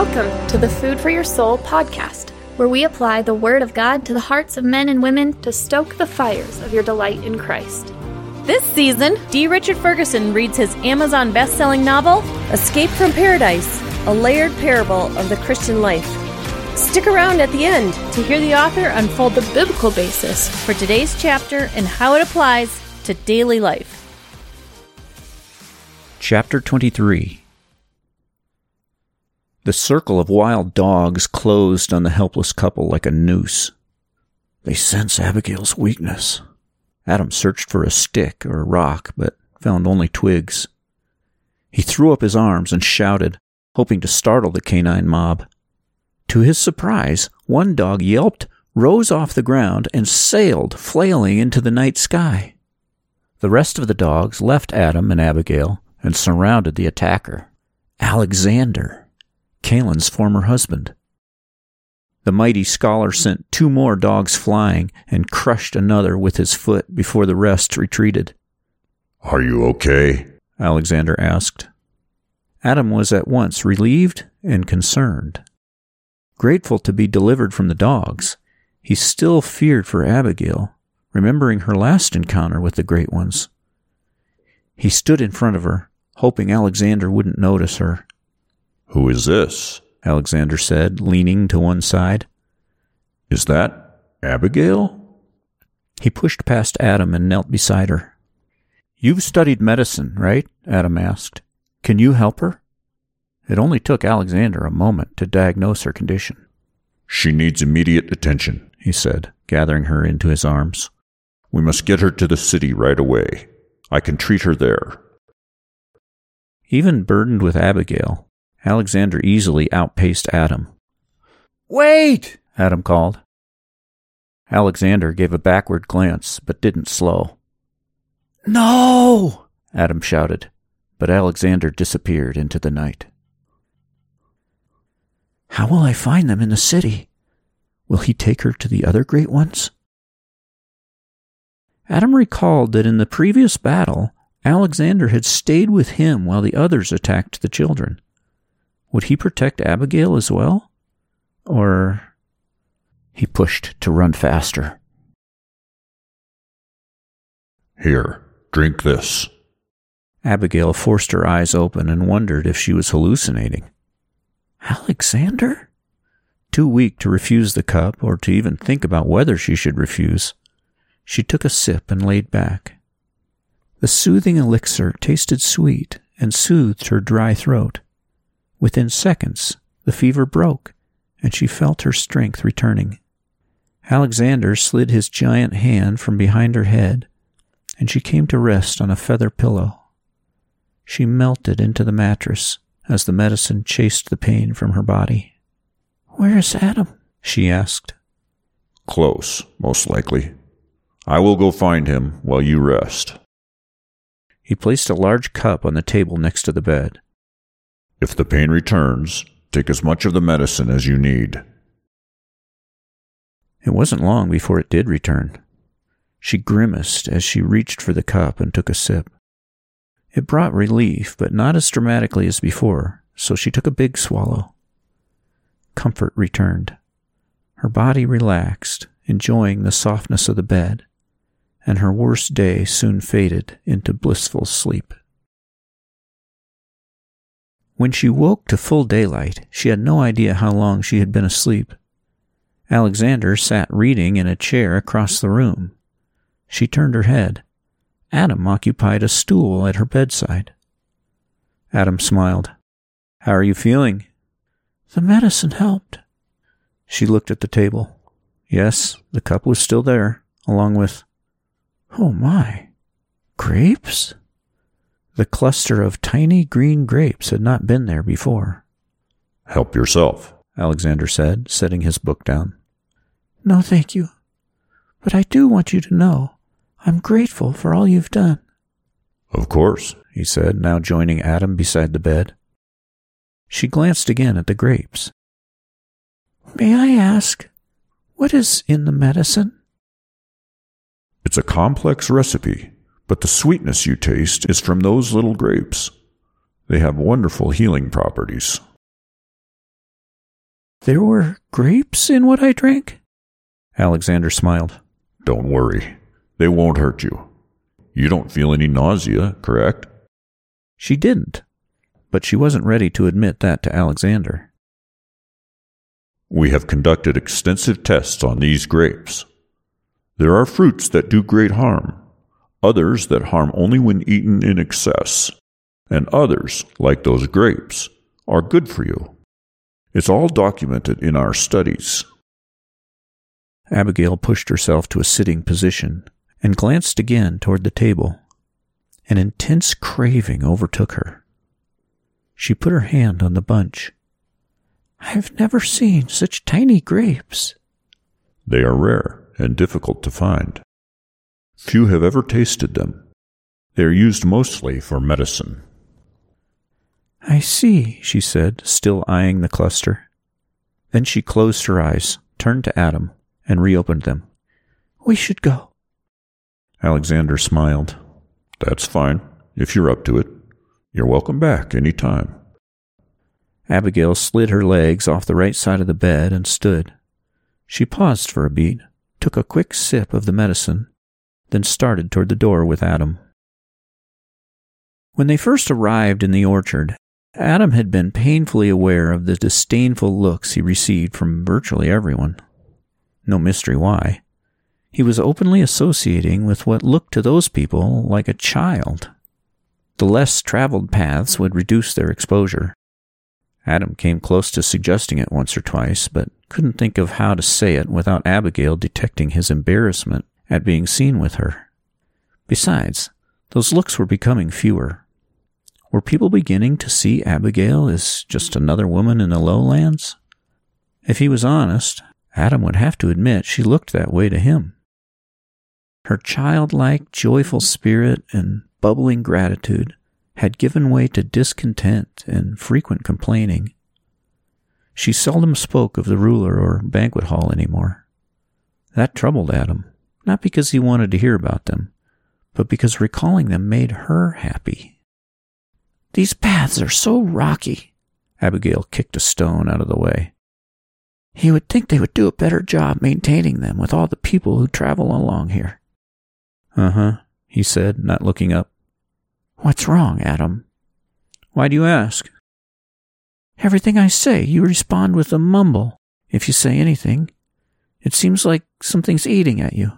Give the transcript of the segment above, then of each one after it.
Welcome to the Food for Your Soul podcast, where we apply the Word of God to the hearts of men and women to stoke the fires of your delight in Christ. This season, D. Richard Ferguson reads his Amazon best-selling novel, Escape from Paradise, a layered parable of the Christian life. Stick around at the end to hear the author unfold the biblical basis for today's chapter and how it applies to daily life. Chapter 23. The circle of wild dogs closed on the helpless couple like a noose. They sense Abigail's weakness. Adam searched for a stick or a rock, but found only twigs. He threw up his arms and shouted, hoping to startle the canine mob. To his surprise, one dog yelped, rose off the ground, and sailed, flailing into the night sky. The rest of the dogs left Adam and Abigail and surrounded the attacker, Alexander, Caelan's former husband. The mighty scholar sent 2 more dogs flying and crushed another with his foot before the rest retreated. "Are you okay?" Alexander asked. Adam was at once relieved and concerned. Grateful to be delivered from the dogs, he still feared for Abigail, remembering her last encounter with the Great Ones. He stood in front of her, hoping Alexander wouldn't notice her. "Who is this?" Alexander said, leaning to one side. "Is that Abigail?" He pushed past Adam and knelt beside her. "You've studied medicine, right?" Adam asked. "Can you help her?" It only took Alexander a moment to diagnose her condition. "She needs immediate attention," he said, gathering her into his arms. "We must get her to the city right away. I can treat her there." Even burdened with Abigail, Alexander easily outpaced Adam. "Wait!" Adam called. Alexander gave a backward glance, but didn't slow. "No!" Adam shouted, but Alexander disappeared into the night. How will I find them in the city? Will he take her to the other Great Ones? Adam recalled that in the previous battle, Alexander had stayed with him while the others attacked the children. Would he protect Abigail as well? Or... He pushed to run faster. "Here, drink this." Abigail forced her eyes open and wondered if she was hallucinating. Alexander? Too weak to refuse the cup or to even think about whether she should refuse, she took a sip and laid back. The soothing elixir tasted sweet and soothed her dry throat. Within seconds, the fever broke, and she felt her strength returning. Alexander slid his giant hand from behind her head, and she came to rest on a feather pillow. She melted into the mattress as the medicine chased the pain from her body. "Where is Adam?" she asked. "Close, most likely. I will go find him while you rest." He placed a large cup on the table next to the bed. "If the pain returns, take as much of the medicine as you need." It wasn't long before it did return. She grimaced as she reached for the cup and took a sip. It brought relief, but not as dramatically as before, so she took a big swallow. Comfort returned. Her body relaxed, enjoying the softness of the bed, and her worst day soon faded into blissful sleep. When she woke to full daylight, she had no idea how long she had been asleep. Alexander sat reading in a chair across the room. She turned her head. Adam occupied a stool at her bedside. Adam smiled. "How are you feeling?" "The medicine helped." She looked at the table. Yes, the cup was still there, along with... Oh my! Grapes? The cluster of tiny green grapes had not been there before. "Help yourself," Alexander said, setting his book down. "No, thank you. But I do want you to know I'm grateful for all you've done." "Of course," he said, now joining Adam beside the bed. She glanced again at the grapes. "May I ask, what is in the medicine?" "It's a complex recipe, but the sweetness you taste is from those little grapes. They have wonderful healing properties." There were grapes in what I drank? Alexander smiled. Don't worry. They won't hurt you. You don't feel any nausea, correct? She didn't, but she wasn't ready to admit that to Alexander. We have conducted extensive tests on these grapes. There are fruits that do great harm, others that harm only when eaten in excess, and others, like those grapes, are good for you. It's all documented in our studies. Abigail pushed herself to a sitting position and glanced again toward the table. An intense craving overtook her. She put her hand on the bunch. I've never seen such tiny grapes. They are rare and difficult to find. Few have ever tasted them. They are used mostly for medicine. I see, she said, still eyeing the cluster. Then she closed her eyes, turned to Adam, and reopened them. We should go. Alexander smiled. That's fine, if you're up to it. You're welcome back any time. Abigail slid her legs off the right side of the bed and stood. She paused for a beat, took a quick sip of the medicine, then started toward the door with Adam. When they first arrived in the orchard, Adam had been painfully aware of the disdainful looks he received from virtually everyone. No mystery why. He was openly associating with what looked to those people like a child. The less traveled paths would reduce their exposure. Adam came close to suggesting it once or twice, but couldn't think of how to say it without Abigail detecting his embarrassment at being seen with her. Besides, those looks were becoming fewer. Were people beginning to see Abigail as just another woman in the lowlands? If he was honest, Adam would have to admit she looked that way to him. Her childlike, joyful spirit and bubbling gratitude had given way to discontent and frequent complaining. She seldom spoke of the ruler or banquet hall anymore. That troubled Adam, not because he wanted to hear about them, but because recalling them made her happy. These paths are so rocky. Abigail kicked a stone out of the way. You would think they would do a better job maintaining them with all the people who travel along here. Uh-huh, he said, not looking up. What's wrong, Adam? Why do you ask? Everything I say, you respond with a mumble. If you say anything, it seems like something's eating at you.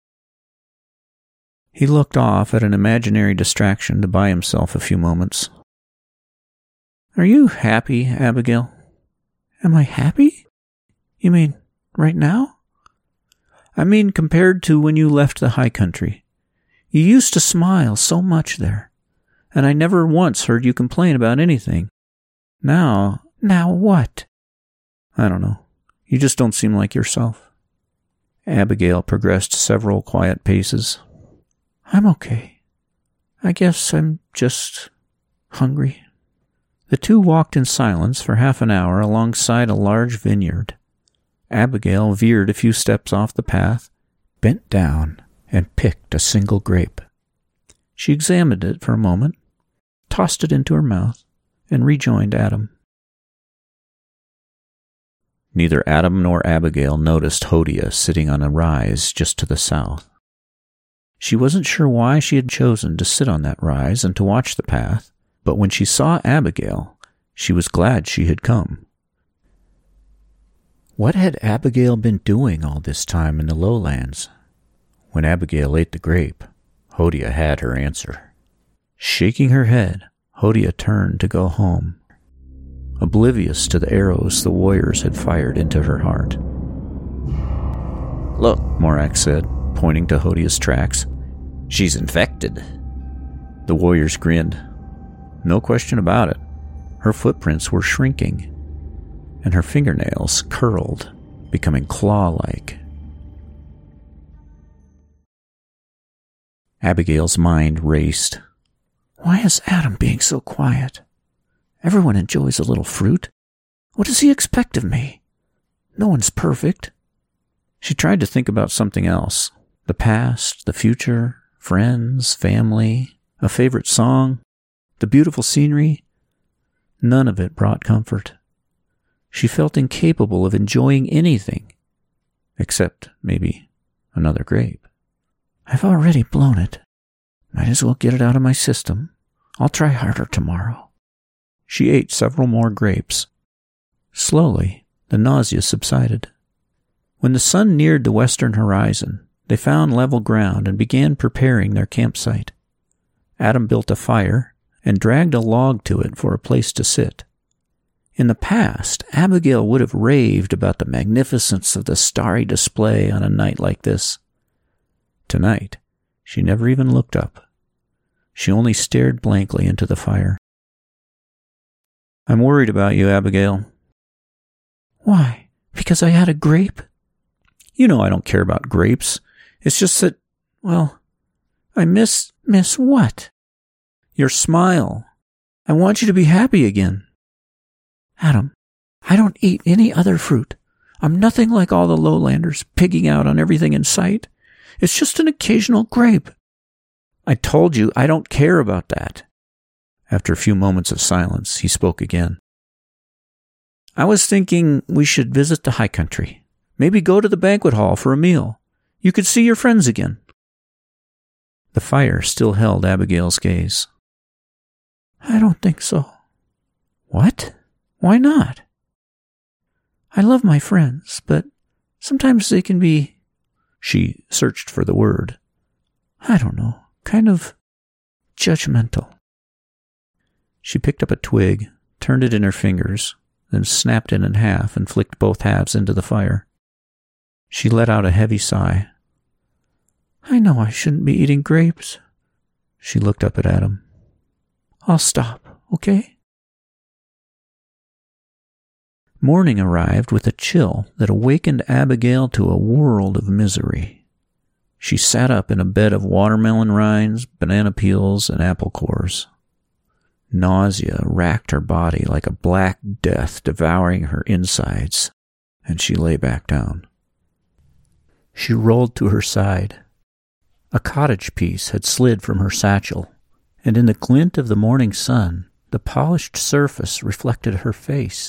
He looked off at an imaginary distraction to buy himself a few moments. Are you happy, Abigail? Am I happy? You mean right now? I mean compared to when you left the high country. You used to smile so much there, and I never once heard you complain about anything. Now what? I don't know. You just don't seem like yourself. Abigail progressed several quiet paces. I'm okay. I guess I'm just hungry. The two walked in silence for half an hour alongside a large vineyard. Abigail veered a few steps off the path, bent down, and picked a single grape. She examined it for a moment, tossed it into her mouth, and rejoined Adam. Neither Adam nor Abigail noticed Hodia sitting on a rise just to the south. She wasn't sure why she had chosen to sit on that rise and to watch the path, but when she saw Abigail, she was glad she had come. What had Abigail been doing all this time in the lowlands? When Abigail ate the grape, Hodia had her answer. Shaking her head, Hodia turned to go home, oblivious to the arrows the warriors had fired into her heart. "Look," Morak said, pointing to Hodia's tracks. "She's infected." The warriors grinned. No question about it. Her footprints were shrinking, and her fingernails curled, becoming claw-like. Abigail's mind raced. Why is Adam being so quiet? Everyone enjoys a little fruit. What does he expect of me? No one's perfect. She tried to think about something else. The past, the future, friends, family, a favorite song, the beautiful scenery. None of it brought comfort. She felt incapable of enjoying anything, except maybe another grape. I've already blown it. Might as well get it out of my system. I'll try harder tomorrow. She ate several more grapes. Slowly, the nausea subsided. When the sun neared the western horizon, they found level ground and began preparing their campsite. Adam built a fire and dragged a log to it for a place to sit. In the past, Abigail would have raved about the magnificence of the starry display on a night like this. Tonight, she never even looked up. She only stared blankly into the fire. "I'm worried about you, Abigail." "Why? Because I had a grape?" "You know I don't care about grapes. It's just that, well, I miss what?" "Your smile. I want you to be happy again." "Adam, I don't eat any other fruit. I'm nothing like all the lowlanders, pigging out on everything in sight. It's just an occasional grape." "I told you I don't care about that." After a few moments of silence, he spoke again. "I was thinking we should visit the high country. Maybe go to the banquet hall for a meal. You could see your friends again." The fire still held Abigail's gaze. "I don't think so." "What? Why not?" "I love my friends, but sometimes they can be..." She searched for the word. "I don't know, kind of judgmental." She picked up a twig, turned it in her fingers, then snapped it in half and flicked both halves into the fire. She let out a heavy sigh. "I know I shouldn't be eating grapes." She looked up at Adam. "I'll stop, okay?" Morning arrived with a chill that awakened Abigail to a world of misery. She sat up in a bed of watermelon rinds, banana peels, and apple cores. Nausea racked her body like a black death devouring her insides, and she lay back down. She rolled to her side. A cottage piece had slid from her satchel, and in the glint of the morning sun, the polished surface reflected her face.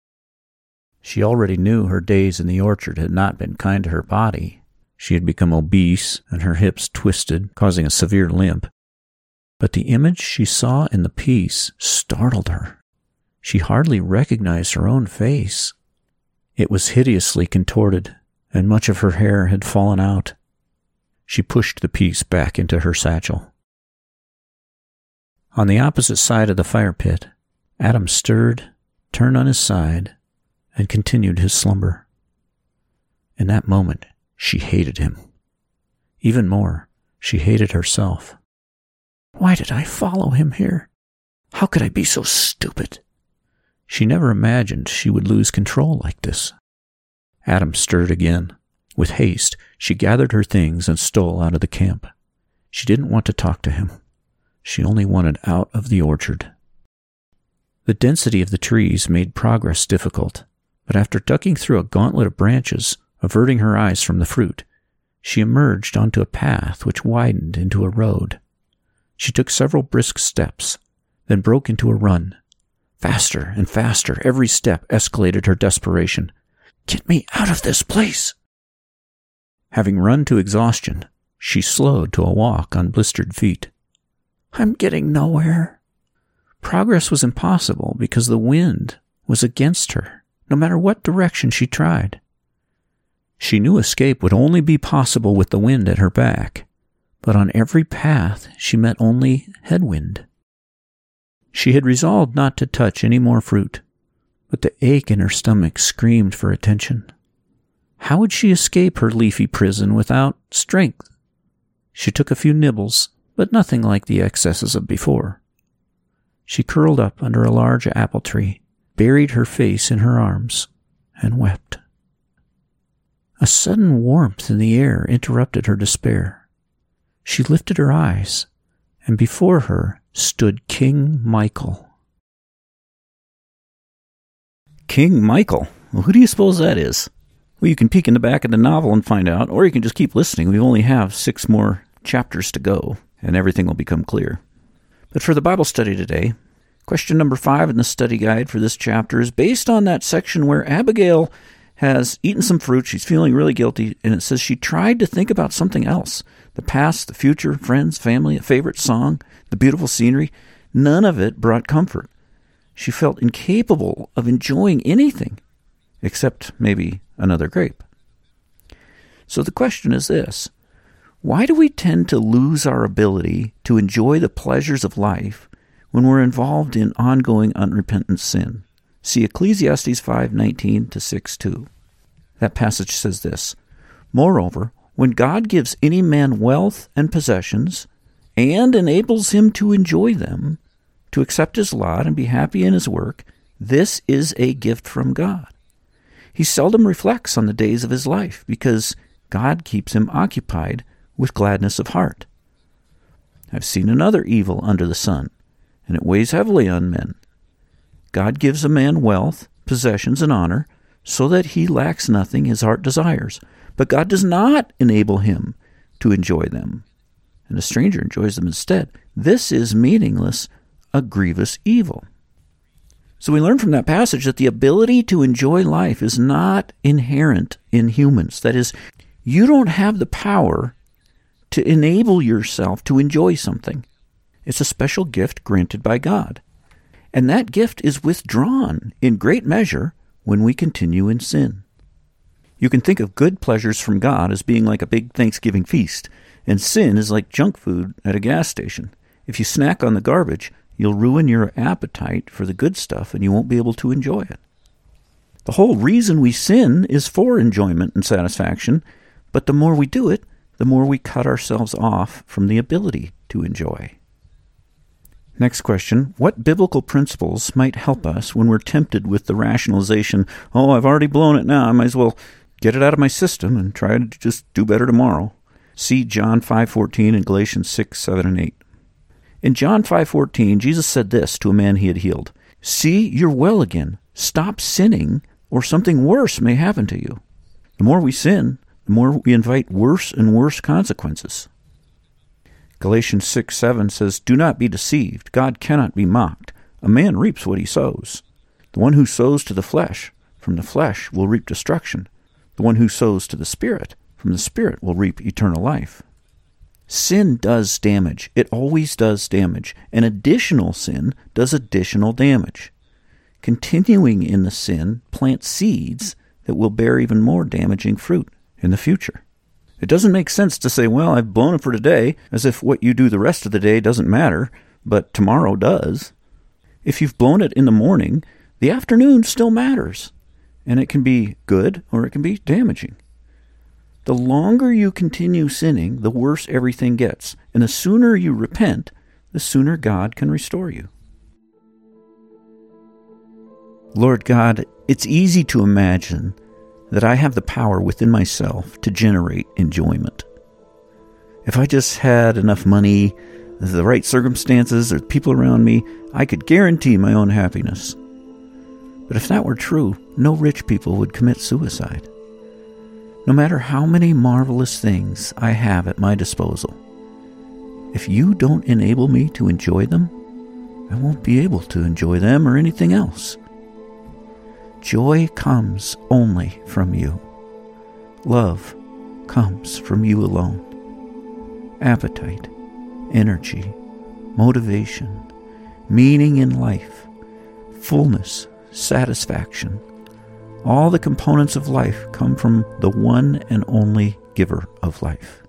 She already knew her days in the orchard had not been kind to her body. She had become obese, and her hips twisted, causing a severe limp. But the image she saw in the piece startled her. She hardly recognized her own face. It was hideously contorted, and much of her hair had fallen out. She pushed the piece back into her satchel. On the opposite side of the fire pit, Adam stirred, turned on his side, and continued his slumber. In that moment, she hated him. Even more, she hated herself. Why did I follow him here? How could I be so stupid? She never imagined she would lose control like this. Adam stirred again. With haste, she gathered her things and stole out of the camp. She didn't want to talk to him. She only wanted out of the orchard. The density of the trees made progress difficult, but after ducking through a gauntlet of branches, averting her eyes from the fruit, she emerged onto a path which widened into a road. She took several brisk steps, then broke into a run. Faster and faster, every step escalated her desperation. "Get me out of this place!" Having run to exhaustion, she slowed to a walk on blistered feet. I'm getting nowhere. Progress was impossible because the wind was against her, no matter what direction she tried. She knew escape would only be possible with the wind at her back, but on every path she met only headwind. She had resolved not to touch any more fruit, but the ache in her stomach screamed for attention. How would she escape her leafy prison without strength? She took a few nibbles, but nothing like the excesses of before. She curled up under a large apple tree, buried her face in her arms, and wept. A sudden warmth in the air interrupted her despair. She lifted her eyes, and before her stood King Michael. King Michael? Well, who do you suppose that is? Well, you can peek in the back of the novel and find out, or you can just keep listening. We only have 6 more chapters to go, and everything will become clear. But for the Bible study today, Question number 5 in the study guide for this chapter is based on that section where Abigail has eaten some fruit. She's feeling really guilty, and it says she tried to think about something else. The past, the future, friends, family, a favorite song, the beautiful scenery. None of it brought comfort. She felt incapable of enjoying anything except maybe another grape. So the question is this: why do we tend to lose our ability to enjoy the pleasures of life when we're involved in ongoing unrepentant sin? See Ecclesiastes 5:19 to 6:2. That passage says this: Moreover, when God gives any man wealth and possessions, and enables him to enjoy them, to accept his lot and be happy in his work, this is a gift from God. He seldom reflects on the days of his life, because God keeps him occupied with gladness of heart. I've seen another evil under the sun, and it weighs heavily on men. God gives a man wealth, possessions, and honor, so that he lacks nothing his heart desires. But God does not enable him to enjoy them, and a stranger enjoys them instead. This is meaningless, a grievous evil. So we learn from that passage that the ability to enjoy life is not inherent in humans. That is, you don't have the power to enable yourself to enjoy something. It's a special gift granted by God. And that gift is withdrawn in great measure when we continue in sin. You can think of good pleasures from God as being like a big Thanksgiving feast, and sin is like junk food at a gas station. If you snack on the garbage, you'll ruin your appetite for the good stuff, and you won't be able to enjoy it. The whole reason we sin is for enjoyment and satisfaction, but the more we do it, the more we cut ourselves off from the ability to enjoy. Next question: what biblical principles might help us when we're tempted with the rationalization, I've already blown it now, I might as well get it out of my system and try to just do better tomorrow? See John 5:14 and Galatians 6, 7, and 8. In John 5:14, Jesus said this to a man he had healed: "See, you're well again. Stop sinning, or something worse may happen to you." The more we sin, the more we invite worse and worse consequences. Galatians 6, 7 says, "Do not be deceived. God cannot be mocked. A man reaps what he sows. The one who sows to the flesh, from the flesh will reap destruction. The one who sows to the Spirit, from the Spirit will reap eternal life." Sin does damage. It always does damage. And additional sin does additional damage. Continuing in the sin plants seeds that will bear even more damaging fruit in the future. It doesn't make sense to say, I've blown it for today, as if what you do the rest of the day doesn't matter, but tomorrow does. If you've blown it in the morning, the afternoon still matters, and it can be good or it can be damaging. The longer you continue sinning, the worse everything gets, and the sooner you repent, the sooner God can restore you. Lord God, it's easy to imagine that I have the power within myself to generate enjoyment. If I just had enough money, the right circumstances, or people around me, I could guarantee my own happiness. But if that were true, no rich people would commit suicide. No matter how many marvelous things I have at my disposal, if you don't enable me to enjoy them, I won't be able to enjoy them or anything else. Joy comes only from you. Love comes from you alone. Appetite, energy, motivation, meaning in life, fullness, satisfaction, all the components of life come from the one and only giver of life.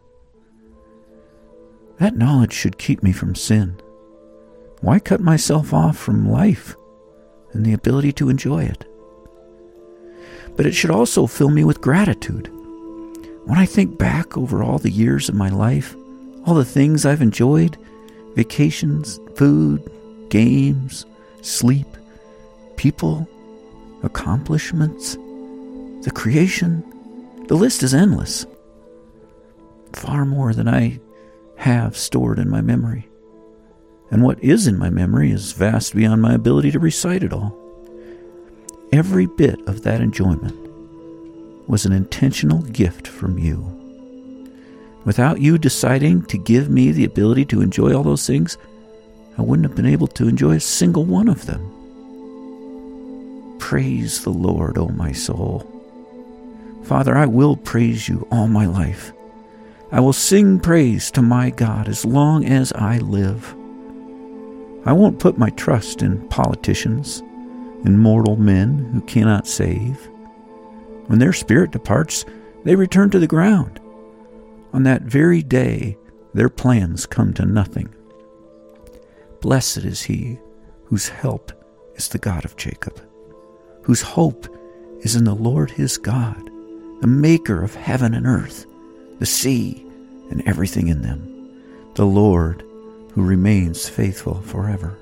That knowledge should keep me from sin. Why cut myself off from life and the ability to enjoy it? But it should also fill me with gratitude. When I think back over all the years of my life, all the things I've enjoyed, vacations, food, games, sleep, people, accomplishments, the creation, the list is endless. Far more than I have stored in my memory. And what is in my memory is vast beyond my ability to recite it all. Every bit of that enjoyment was an intentional gift from you. Without you deciding to give me the ability to enjoy all those things, I I wouldn't have been able to enjoy a single one of them. Praise the Lord, O my soul. Father, I will praise you all my life. I will sing praise to my God as long as I live. I won't put my trust in politicians, in mortal men who cannot save. When their spirit departs, they return to the ground. On that very day, their plans come to nothing. Blessed is he whose help is the God of Jacob, whose hope is in the Lord his God, the maker of heaven and earth, the sea and everything in them, the Lord who remains faithful forever.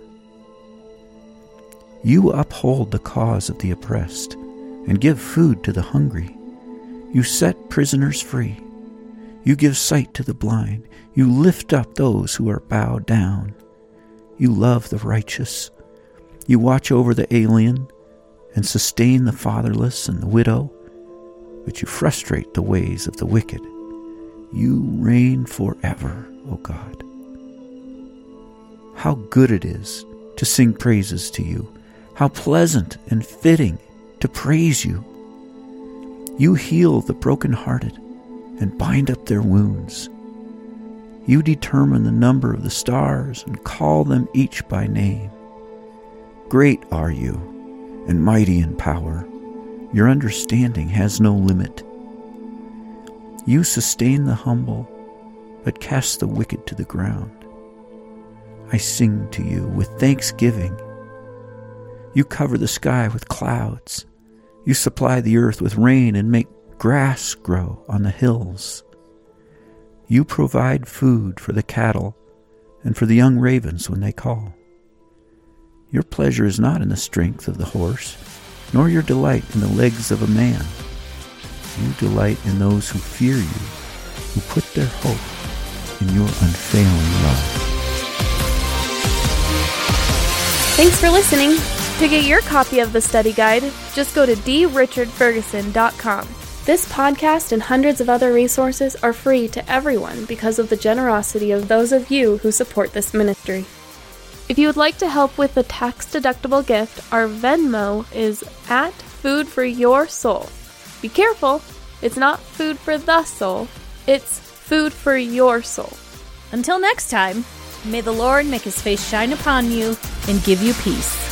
You uphold the cause of the oppressed and give food to the hungry. You set prisoners free. You give sight to the blind. You lift up those who are bowed down. You love the righteous. You watch over the alien and sustain the fatherless and the widow, but you frustrate the ways of the wicked. You reign forever, O God. How good it is to sing praises to you. How pleasant and fitting to praise you. You heal the brokenhearted and bind up their wounds. You determine the number of the stars and call them each by name. Great are you and mighty in power. Your understanding has no limit. You sustain the humble, but cast the wicked to the ground. I sing to you with thanksgiving. You cover the sky with clouds. You supply the earth with rain and make grass grow on the hills. You provide food for the cattle and for the young ravens when they call. Your pleasure is not in the strength of the horse, nor your delight in the legs of a man. You delight in those who fear you, who put their hope in your unfailing love. Thanks for listening. To get your copy of the study guide, just go to drichardferguson.com. This podcast and hundreds of other resources are free to everyone because of the generosity of those of you who support this ministry. If you would like to help with a tax-deductible gift, our Venmo is @foodforyoursoul. Be careful, it's not food for the soul, it's food for your soul. Until next time, may the Lord make his face shine upon you and give you peace.